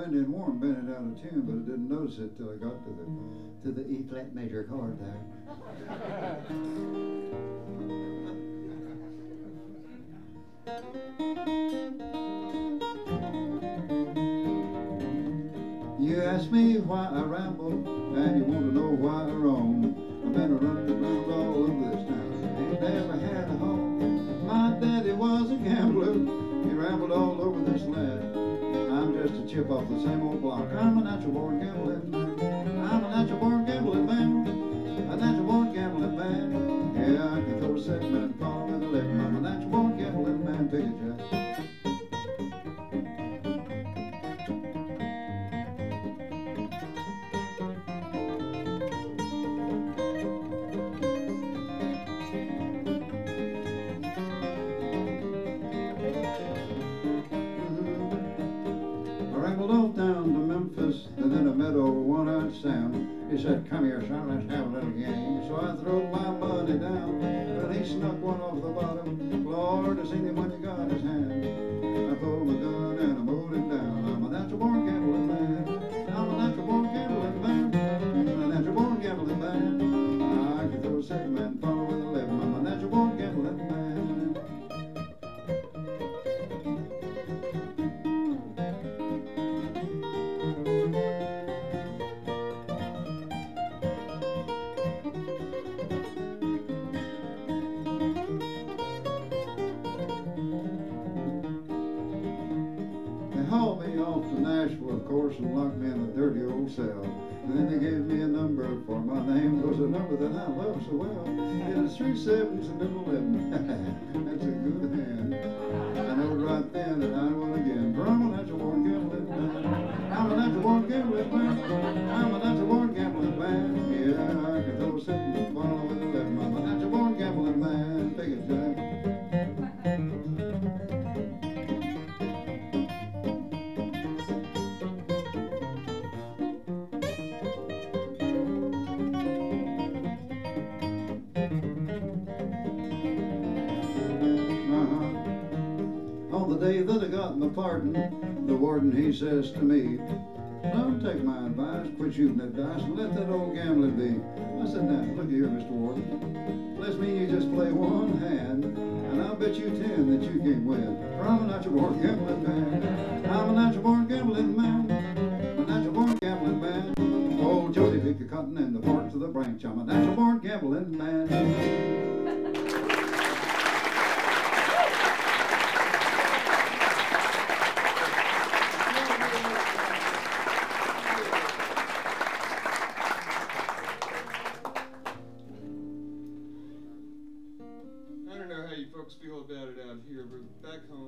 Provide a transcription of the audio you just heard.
Wendy and Warren bent it out of tune, but I didn't notice it till I got to the E flat major chord there. You ask me why I ramble, and you want to know why I roam. I've been around all over this town, ain't never had a home. My daddy was a gambler, he rambled all over this land. I'm just a chip off the same old block, I'm a natural born gambling man. I'm a natural born gambling man, a natural born gambling man. Yeah, I can throw a seven and follow with a living. I'm a natural born gambling man, pick it, Jack. He said, come here, son, let's have a little game. So I threw my money down, and he snuck one off the bottom. Lord, I seen him when he got his hand. I pulled my gun and I mowed him down. I'm a natural born gambling man. I'm a natural born gambling man. A natural born gambling man. I can throw a seven man, follow with 11. I'm a natural born gambling man. And locked me in a dirty old cell. And then they gave me a number for my name. It was a number that I love so well. It was 3 sevens and an 11. That's a good hand. I know right then that I will again. For I'm a natural born gambling man. I'm a natural born gambling man. I'm a natural born gambling man. Yeah, I can throw a 7 and follow with 11. I'm a natural born gambling man. Take it, Jack. That I got my pardon, the warden he says to me, don't take my advice, quit shooting that dice and let that old gambling be. I said, now, look here, Mr. Warden, let's mean you just play one hand, and I'll bet you 10 that you can't win. For I'm a natural born gambling man. I'm a natural born gambling man. A natural born gambling man. Old Jody picked the cotton and the fork to the branch. I'm a natural born gambling man. Feel about it out here, but back home